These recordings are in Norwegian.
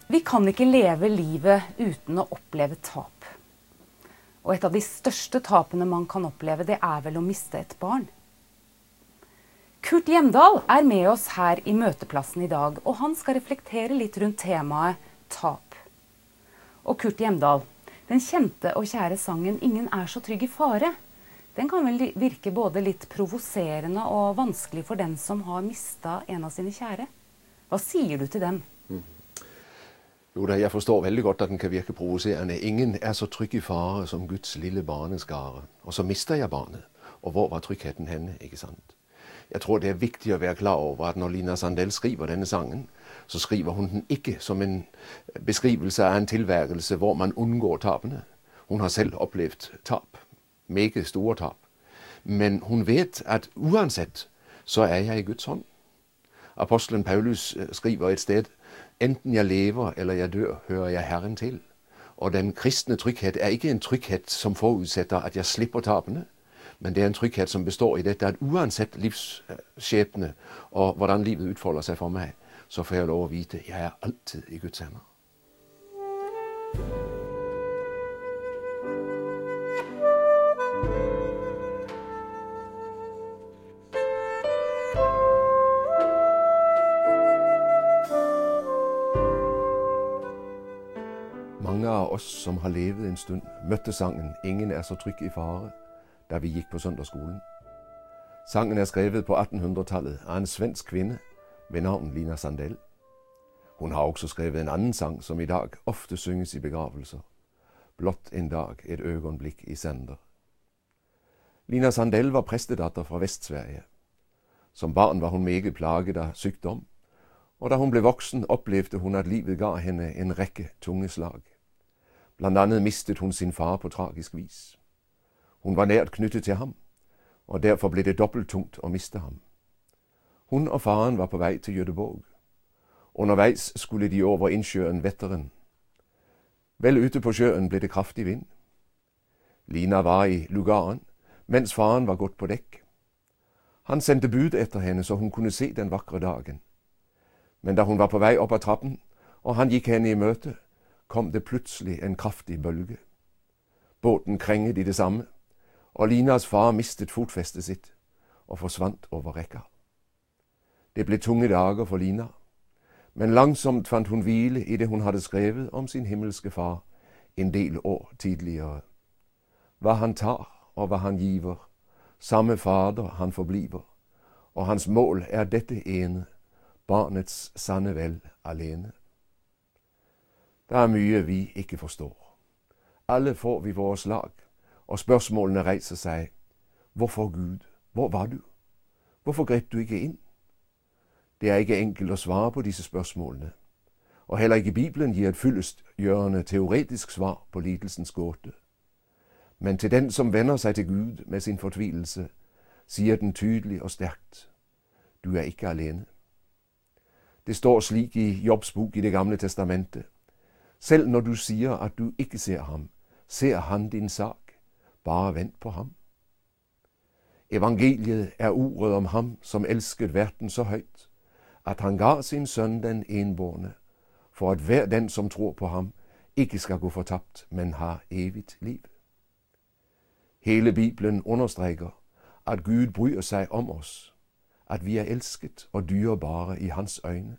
Vi kan ikke leve livet uten å oppleve tap. Og et av de største tapene man kan oppleve, det er vel å miste et barn. Kurt Hjemdal er med oss her i møteplassen i dag, og han skal reflektere litt rundt temaet tap. Og Kurt Hjemdal, den kjente og kjære sangen «Ingen er så trygg i fare», den kan vel virke både litt provoserende og vanskelig for den som har mistet en av sine kjære. Hva sier du til den? Jo da, jeg forstår veldig godt at den kan virke provoserende. Ingen er så trygg i fare som Guds lille barneskare. Og så mister jeg barnet. Og hvor var tryggheten henne, ikke sant? Jeg tror det er viktig å være klar over at når Lina Sandell skriver denne sangen, så skriver hun den ikke som en beskrivelse av en tilværelse hvor man unngår tapene. Hun har selv opplevd tap. Meget store tap. Men hun vet at uansett så er jeg i Guds hånd. Apostelen Paulus skriver et sted, enten jeg lever eller jeg dør, hører jeg Herren til. Og den kristne trygghet er ikke en trygghet som forutsetter at jeg slipper tapene, men det er en trygghet som består i dette at uansett livsskjebne og hvordan livet utfolder seg for meg, så får jeg lov å vite, jeg er alltid i Guds hender. Mange av oss som har levet en stund, møtte sangen «Ingen er så trygg i fare» da vi gikk på søndagsskolen. Sangen er skrevet på 1800-tallet av en svensk kvinne ved navn Lina Sandell. Hun har også skrevet en annen sang som i dag ofte synges i begravelser. Blott en dag, et øyeblikk i sender. Lina Sandell var prestedatter fra Vest-Sverige. Som barn var hun meget plaget av sykdom, og da hun ble voksen opplevde hun at livet ga henne en rekke tunge slag. Blant annet mistet hun sin far på tragisk vis. Hun var nært knyttet til ham, og derfor ble det dobbelt tungt å miste ham. Hun og faren var på vei til Göteborg. Underveis skulle de over innsjøen Vättern. Vel ute på sjøen ble det kraftig vind. Lina var i lugaren, mens faren var gått på dekk. Han sendte bud etter henne så hun kunne se den vakre dagen. Men da hun var på vei opp av trappen, og han gikk henne i møte, kom det plutselig en kraftig bølge. Båten krenget i det samme, og Linas far mistet fotfestet sitt og forsvant over rekka. Det ble tunge dager for Lina, men langsomt fant hun hvile i det hun hadde skrevet om sin himmelske far en del år tidligere. Hva han tar og hva han giver, samme fader han forbliver, og hans mål er dette ene, barnets sanne vel alene. Det er mye vi ikke forstår. Alle får vi våre slag, og spørsmålene reiser seg. Hvorfor Gud? Hvor var du? Hvorfor grep du ikke inn? Det er ikke enkelt å svare på disse spørsmålene, og heller ikke Bibelen gir et fyllestgjørende teoretisk svar på lidelsens gåte. Men til den som vender seg til Gud med sin fortvilelse, sier den tydelig og sterkt, du er ikke alene. Det står slik i Jobbs bok i Det gamle testamentet, selv når du sier at du ikke ser ham, ser han din sak, bare vent på ham. Evangeliet er ordet om ham som elsket verden så høyt, at han ga sin sønn den enbårne, for at hver den som tror på ham, ikke skal gå fortapt, men har evigt liv. Hele Bibelen understreker, at Gud bryr seg om oss, at vi er elsket og dyrebare i hans øyne.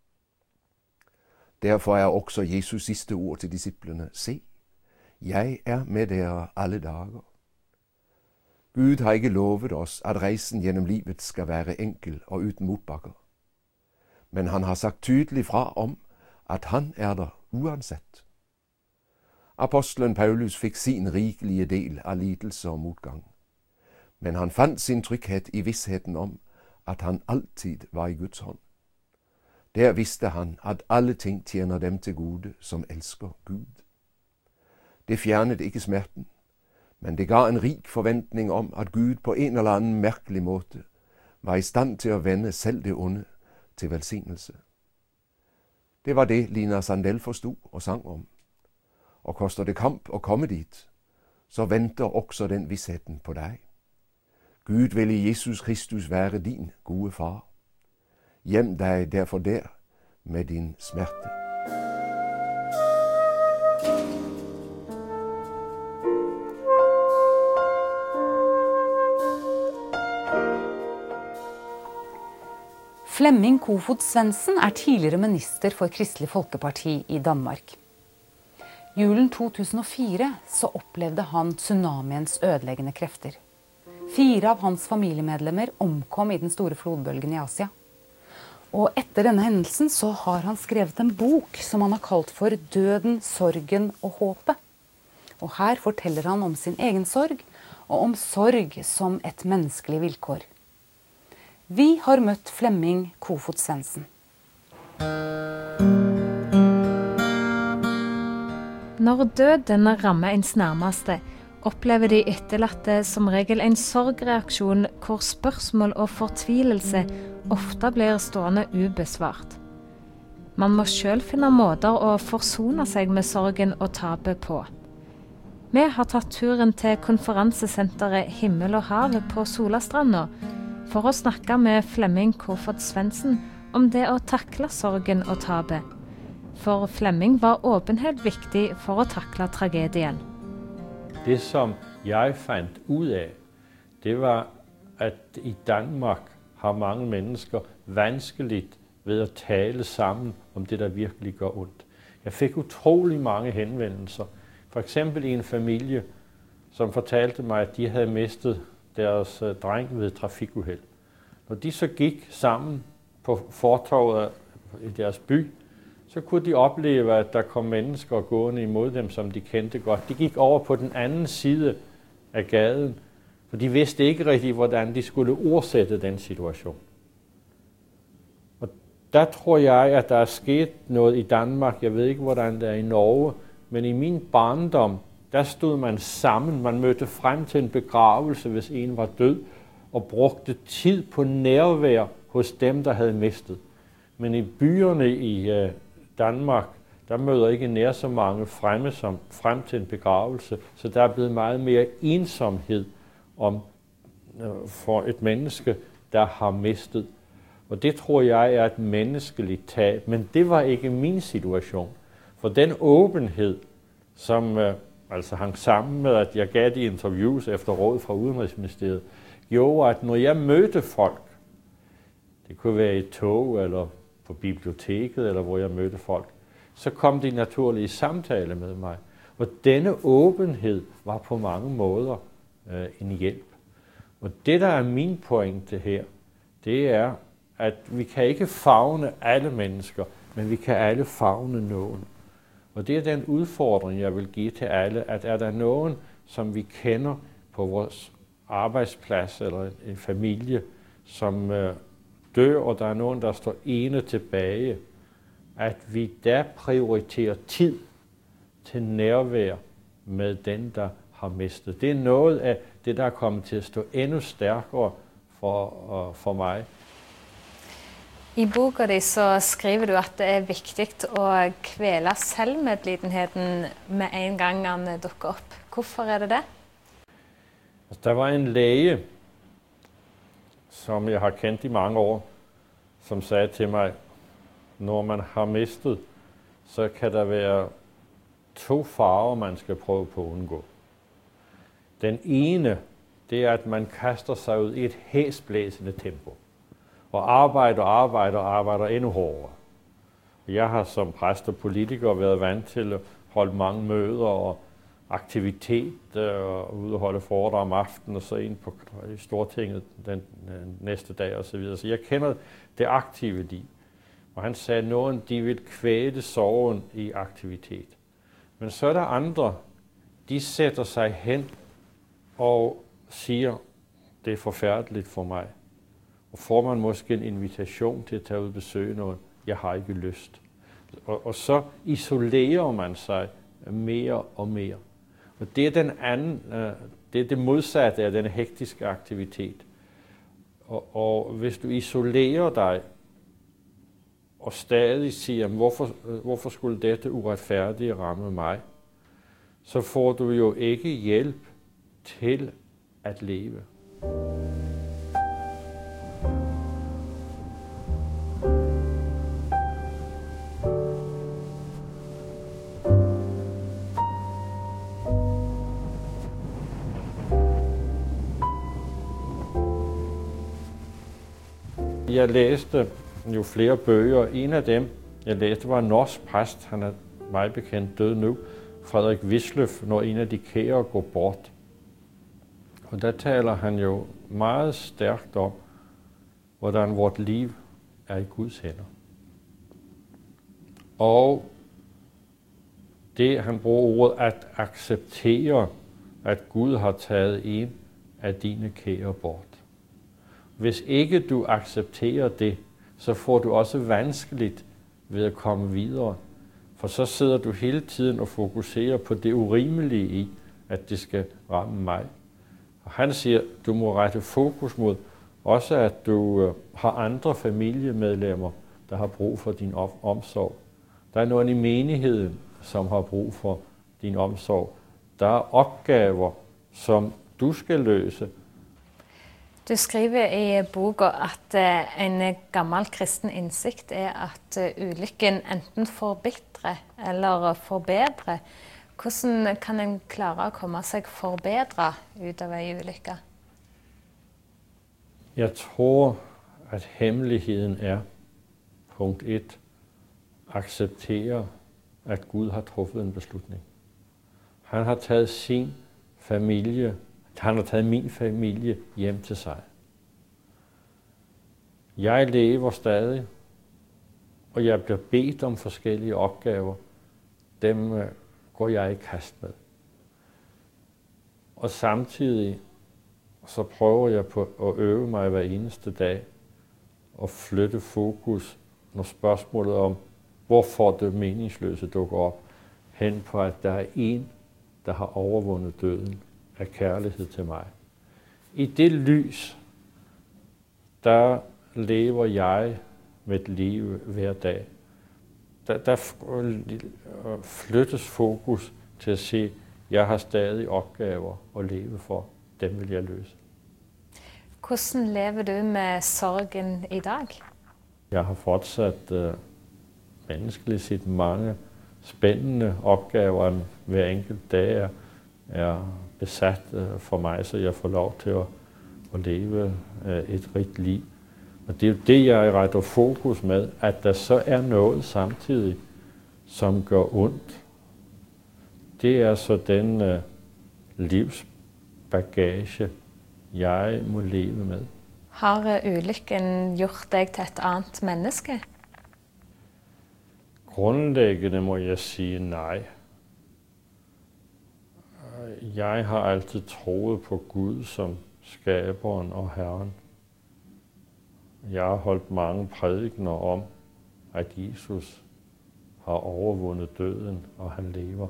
Derfor er også Jesus siste ord til disiplene, se, jeg er med dere alle dager. Gud har ikke lovet oss at reisen gjennom livet skal være enkel og uten motbakker. Men han har sagt tydelig fra om, at han er der uansett. Apostelen Paulus fikk sin rikelige del av lidelse og motgang. Men han fant sin trygghet i vissheten om, at han alltid var i Guds hånd. Der visste han at alle ting tjener dem til gode som elsker Gud. Det fjernet ikke smerten, men det ga en rik forventning om at Gud på en eller annen merkelig måte var i stand til å vende selv det onde til velsignelse. Det var det Lina Sandell forstod og sang om. Og koster det kamp å komme dit, så venter også den vissheten på deg. Gud vil i Jesus Kristus være din gode far. Gjem deg derfor der med din smerte. Flemming Kofod Svendsen er tidligere minister for Kristelig Folkeparti i Danmark. Julen 2004 så opplevde han tsunamiens ødeleggende krefter. 4 av hans familiemedlemmer omkom i den store flodbølgen i Asia. Og etter denne hendelsen så har han skrevet en bok som han har kalt for Døden, sorgen og håpet. Og her forteller han om sin egen sorg, og om sorg som et menneskelig vilkår. Vi har møtt Flemming Kofod Svendsen. Når døden rammer ens nærmeste, opplever de etterlatte som regel en sorgreaksjon hvor spørsmål og fortvilelse ofte blir stående ubesvart. Man må selv finne måter å forsone seg med sorgen og tapet på. Vi har tatt turen til konferansesenteret Himmel og Hav på Solastranda for å snakke med Flemming Kofod Svendsen om det å takle sorgen og tapet. For Flemming var åpenhet viktig for å takle tragedien. Det som jeg fandt ud af, det var, at i Danmark har mange mennesker vanskeligt ved at tale sammen om det, der virkelig gør ondt. Jeg fik utrolig mange henvendelser. For eksempel i en familie, som fortalte mig, at de havde mistet deres dreng ved trafikuheld. Når de så gik sammen på fortovet i deres by, så kunne de opleve, at der kom mennesker gående imod dem, som de kendte godt. De gik over på den anden side af gaden, for de vidste ikke rigtig, hvordan de skulle ordsætte den situation. Og der tror jeg, at der er sket noget i Danmark. Jeg ved ikke, hvordan det er i Norge, men i min barndom, der stod man sammen. Man mødte frem til en begravelse, hvis en var død, og brugte tid på nærvær hos dem, der havde mistet. Men i byerne i Danmark, der møder ikke nær så mange fremme som frem til en begravelse, så der er blevet meget mere ensomhed for et menneske, der har mistet. Og det tror jeg er et menneskeligt tab, men det var ikke min situation. For den åbenhed, som hang sammen med, at jeg gav de interviews efter råd fra Udenrigsministeriet, gjorde, at når jeg mødte folk, det kunne være i et tog eller på biblioteket, eller hvor jeg mødte folk, så kom de naturlige samtale med mig. Og denne åbenhed var på mange måder en hjælp. Og det, der er min pointe her, det er, at vi kan ikke favne alle mennesker, men vi kan alle favne nogen. Og det er den udfordring, jeg vil give til alle, at er der nogen, som vi kender på vores arbejdsplads eller en familie, som dør, og der er nogen, der står ene tilbage, at vi der prioriterer tid til nærvær med den, der har mistet. Det er noget af det, der er kommet til at stå endnu stærkere for mig. I boka di så skriver du, at det er vigtigt at kvæle selvmedlidenheden med en gang han dukker op. Hvorfor er det det? Der var en læge, som jeg har kendt i mange år, som sagde til mig, når man har mistet, så kan der være 2 farer, man skal prøve på at undgå. Den ene, det er, at man kaster sig ud i et hæsblæsende tempo, og arbejder endnu hårdere. Jeg har som præst og politiker været vant til at holde mange møder og aktivitet, og ude og holde foredrag om aftenen, og så ind på Stortinget den næste dag osv. Så jeg kender det aktive liv. Og han sagde, at nogen de vil kvæle sorgen i aktivitet. Men så er der andre, de sætter sig hen og siger, det er forfærdeligt for mig. Og får man måske en invitation til at tage ud og besøge nogen, jeg har ikke lyst. Og så isolerer man sig mere og mere. Og det er den anden, det er det modsatte af den hektiske aktivitet. Og hvis du isolerer dig og stadig siger, hvorfor skulle dette uretfærdige ramme mig, så får du jo ikke hjælp til at leve. Jeg læste jo flere bøger. En af dem, jeg læste, var en norsk præst. Han er meget bekendt død nu. Frederik Wisløff, når en af de kære går bort. Og der taler han jo meget stærkt om, hvordan vort liv er i Guds hænder. Og det, han bruger ordet at acceptere, at Gud har taget en af dine kære bort. Hvis ikke du accepterer det, så får du også vanskeligt ved at komme videre. For så sidder du hele tiden og fokuserer på det urimelige i, at det skal ramme mig. Og han siger, at du må rette fokus mod også, at du har andre familiemedlemmer, der har brug for din omsorg. Der er nogen i menigheden, som har brug for din omsorg. Der er opgaver, som du skal løse. Du skriver i boka at en gammel kristen indsigt at ulykken enten forbedrer eller forbedrer. Hvordan kan en klare at komme sig forbedre ut av en ulykke? Jeg tror, at hemmeligheden er, punkt 1, acceptere, at Gud har truffet en beslutning. Han har taget sin familie, han har taget min familie hjem til sig. Jeg lever stadig, og jeg bliver bedt om forskellige opgaver. Dem går jeg i kast med. Og samtidig så prøver jeg på at øve mig hver eneste dag og flytte fokus, når spørgsmålet om, hvorfor det meningsløse dukker op, hen på, at der er en, der har overvundet døden af kærlighed til mig. I det lys, der lever jeg mit liv hver dag. Der flyttes fokus til at se, at jeg har stadig opgaver at leve for. Dem vil jeg løse. Hvordan lever du med sorgen i dag? Jeg har fortsat menneskeligt set mange spændende opgaver. Hver enkelt dag er besat for mig, så jeg får lov til at leve et rigt liv. Og det er jo det, jeg retter fokus med, at der så er noget samtidig, som gør ondt. Det er så den livsbagage, jeg må leve med. Har ulykken gjort dig til et andet menneske? Grundlæggende må jeg sige nej. Jeg har altid troet på Gud som skaberen og Herren. Jeg har holdt mange prædikener om, at Jesus har overvundet døden, og han lever.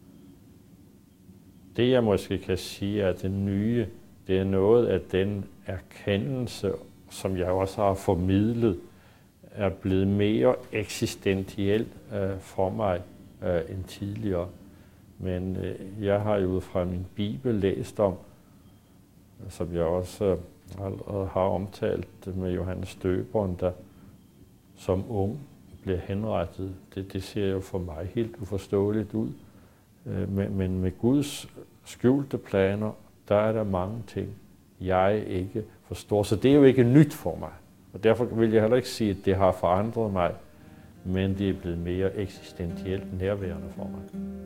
Det jeg måske kan sige er det nye, det er noget af den erkendelse, som jeg også har formidlet, er blevet mere eksistentiel for mig end tidligere. Men jeg har jo ud fra min bibel læst om, som jeg også har omtalt med Johannes Døberen, der som ung blev henrettet. Det ser jo for mig helt uforståeligt ud. Men med Guds skjulte planer, der er der mange ting, jeg ikke forstår. Så det er jo ikke nyt for mig. Og derfor vil jeg heller ikke sige, at det har forandret mig, men det er blevet mere eksistentielt nærværende for mig.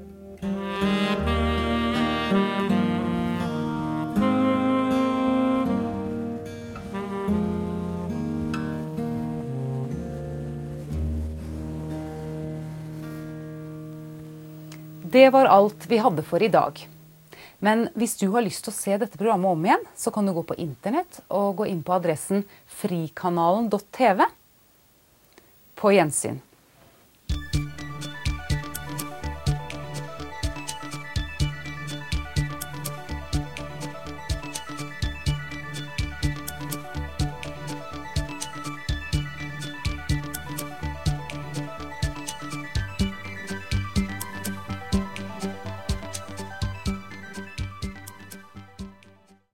Det var alt vi hadde for i dag. Men hvis du har lyst til å se dette programmet om igjen, så kan du gå på internett og gå inn på adressen frikanalen.tv. På gjensyn.